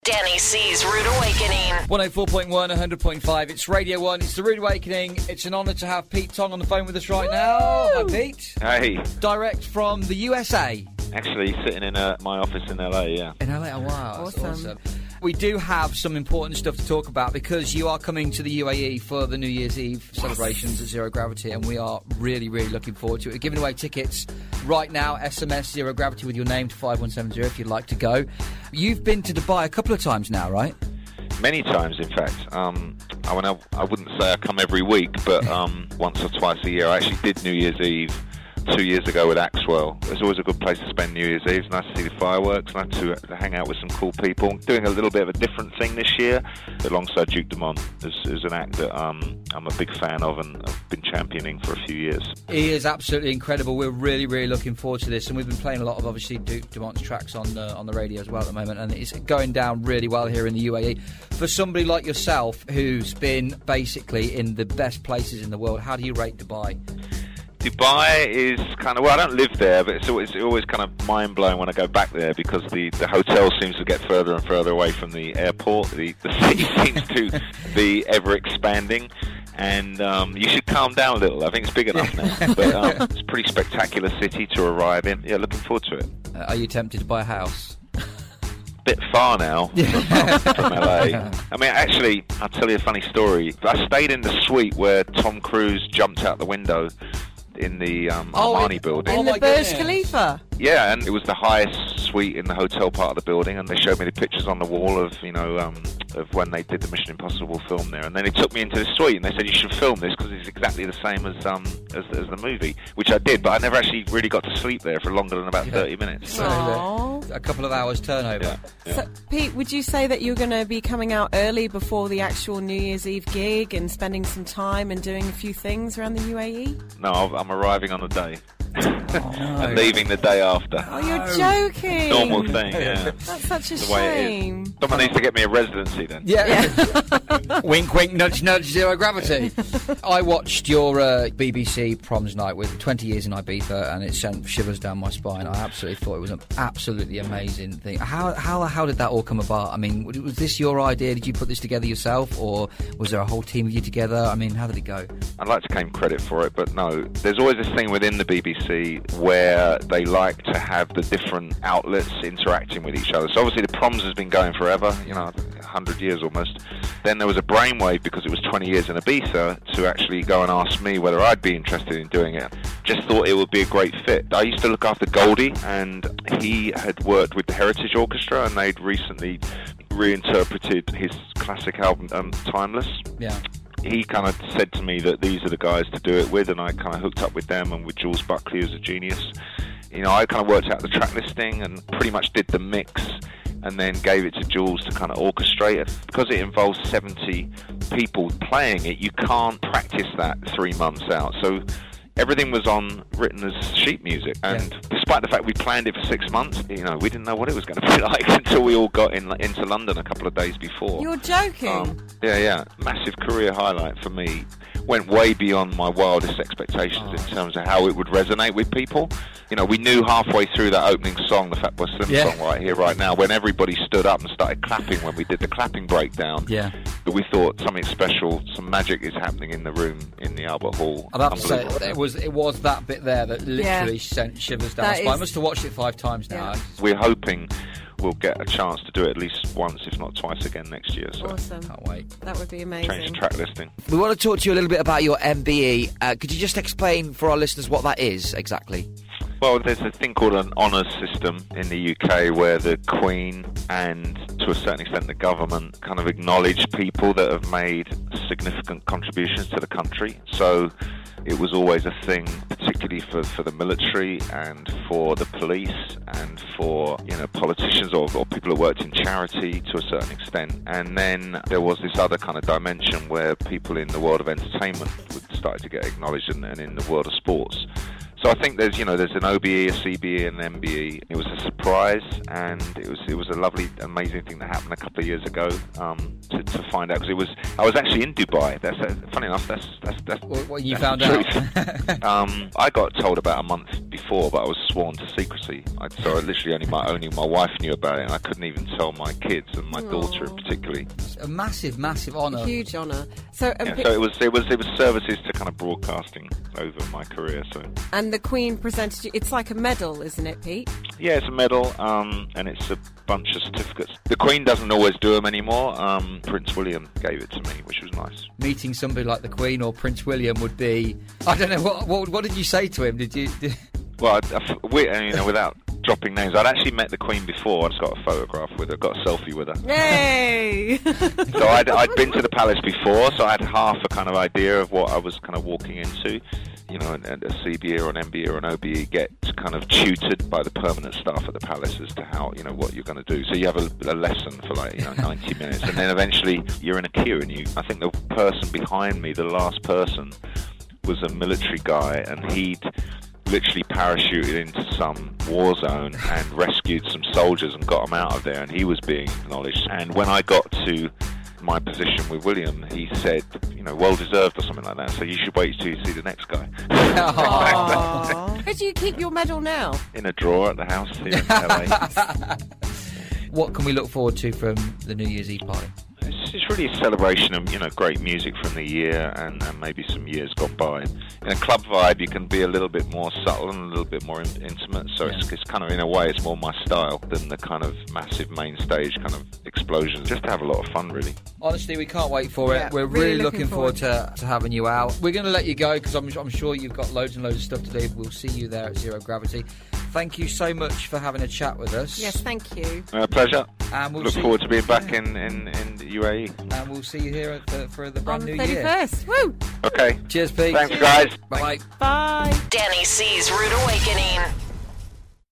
Danny C's Rude Awakening. 104.1, 100.5. It's Radio 1. It's the Rude Awakening. It's an honour to have Pete Tong on the phone with us right now. Hi, Pete. Hey. Direct from the USA. Actually, sitting in my office in LA, yeah. In LA, oh, wow. Awesome. That's awesome. We do have some important stuff to talk about because you are coming to the UAE for the New Year's Eve celebrations at Zero Gravity, and we are really, really looking forward to it. We're giving away tickets right now. SMS Zero Gravity with your name to 5170 if you'd like to go. You've been to Dubai a couple of times now, right? Many times, in fact. I wouldn't say I come every week, but once or twice a year. I actually did New Year's Eve 2 years ago with Axwell. It's always a good place to spend New Year's Eve. It's nice to see the fireworks, nice to hang out with some cool people. Doing a little bit of a different thing this year alongside Duke Dumont. Is an act that I'm a big fan of and I've been championing for a few years. He is absolutely incredible. We're really, really looking forward to this, and we've been playing a lot of, obviously, Duke Dumont's tracks on the radio as well at the moment, and it's going down really well here in the UAE. For somebody like yourself who's been basically in the best places in the world, how do you rate Dubai? Dubai is kind of, well, I don't live there, but it's always kind of mind-blowing when I go back there because the hotel seems to get further and further away from the airport. The city seems to be ever-expanding, and you should calm down a little. I think it's big enough now. But it's a pretty spectacular city to arrive in. Yeah, looking forward to it. Are you tempted to buy a house? Bit far now from LA. I mean, actually, I'll tell you a funny story. I stayed in the suite where Tom Cruise jumped out the window in the Armani building. In the Burj Khalifa? Yeah, and it was the highest suite in the hotel part of the building, and they showed me the pictures on the wall of, of when they did the Mission Impossible film there. And then they took me into the suite, and they said, you should film this, because it's exactly the same as the movie, which I did, but I never actually really got to sleep there for longer than about 30 minutes. So a couple of hours turnover. Yeah. So, Pete, would you say that you're going to be coming out early before the actual New Year's Eve gig and spending some time and doing a few things around the UAE? No, I'm arriving on the day. Oh, no. And leaving the day after. Oh, you're joking. Normal thing, yeah. That's such a The way it shame. is. Someone needs to get me a residency then. Yeah. Wink, wink, nudge, nudge, Zero Gravity. I watched your BBC Proms Night with 20 Years in Ibiza, and it sent shivers down my spine. I absolutely thought it was an absolutely amazing thing. How did that all come about? I mean, was this your idea? Did you put this together yourself, or was there a whole team of you together? I mean, how did it go? I'd like to claim credit for it, but no. There's always this thing within the BBC where they like to have the different outlets interacting with each other. So obviously the Proms has been going forever, 100 years almost. Then there was a brainwave because it was 20 years in Ibiza to actually go and ask me whether I'd be interested in doing it. Just thought it would be a great fit. I used to look after Goldie, and he had worked with the Heritage Orchestra, and they'd recently reinterpreted his classic album, Timeless. Yeah. He kind of said to me that these are the guys to do it with, and I kind of hooked up with them and with Jules Buckley, who's a genius. I kind of worked out the track listing and pretty much did the mix and then gave it to Jules to kind of orchestrate it. Because it involves 70 people playing it, you can't practice that 3 months out. So everything was written as sheet music, and despite the fact we planned it for 6 months, we didn't know what it was going to be like until we all got into London a couple of days before. You're joking? Yeah. Massive career highlight for me. Went way beyond my wildest expectations in terms of how it would resonate with people. We knew halfway through that opening song, the Fatboy Slim song Right Here, Right Now, when everybody stood up and started clapping when we did the clapping breakdown, that we thought something special, some magic is happening in the room in the Albert Hall. I'd have to say, it was that bit there that literally sent shivers down my spine. I must have watched it 5 times now. Yeah. We're hoping we'll get a chance to do it at least once, if not twice again next year. So. Awesome. Can't wait. That would be amazing. Change the track listing. We want to talk to you a little bit about your MBE. Could you just explain for our listeners what that is exactly? Well, there's a thing called an honours system in the UK where the Queen and, to a certain extent, the government kind of acknowledge people that have made significant contributions to the country. So it was always a thing, particularly for the military and for the police and for politicians or people who worked in charity to a certain extent. And then there was this other kind of dimension where people in the world of entertainment would start to get acknowledged, and in the world of sports. So I think there's an OBE, a CBE, and an MBE. It was a surprise, and it was a lovely, amazing thing that happened a couple of years ago to find out, because I was actually in Dubai. That's funny enough. That's what you that's found the out. truth. I got told about a month before, but I was sworn to secrecy. So literally only my wife knew about it, and I couldn't even tell my kids and my daughter particularly. It's a massive, massive honour. Huge honour. So it was services to kind of broadcasting over my career. So. And the Queen presented you. It's like a medal, isn't it, Pete? Yeah, it's a medal, and it's a bunch of certificates. The Queen doesn't always do them anymore. Prince William gave it to me, which was nice. Meeting somebody like the Queen or Prince William would be... I don't know, what did you say to him? Did you... Well, without dropping names, I'd actually met the Queen before. I just got a photograph with her, got a selfie with her. Yay! So I'd been to the palace before, so I had half a kind of idea of what I was kind of walking into. And a CBE or an MBE or an OBE gets kind of tutored by the permanent staff at the palace as to how, what you're going to do. So you have a lesson for 90 minutes, and then eventually you're in a queue, and I think the person behind me, the last person, was a military guy, and he'd literally parachuted into some war zone and rescued some soldiers and got them out of there, and he was being acknowledged. And when I got to my position with William, he said, well deserved or something like that. So you should wait till you see the next guy. Where do you keep your medal now? In a drawer at the house here in LA. What can we look forward to from the New Year's Eve party? It's really a celebration of great music from the year and maybe some years gone by. In a club vibe, you can be a little bit more subtle and a little bit more intimate. So it's kind of, in a way, it's more my style than the kind of massive main stage kind of explosion. Just to have a lot of fun, really. Honestly, we can't wait for it. We're really looking forward to having you out. We're going to let you go because I'm sure you've got loads and loads of stuff to do. We'll see you there at Zero Gravity. Thank you so much for having a chat with us. Yes, thank you. Pleasure. And we'll look forward to being back in the UAE. And we'll see you here for the brand new 31st. year. Woo! Okay. Cheers, Pete. Thanks, guys. Bye. Bye. Danny C's Rude Awakening.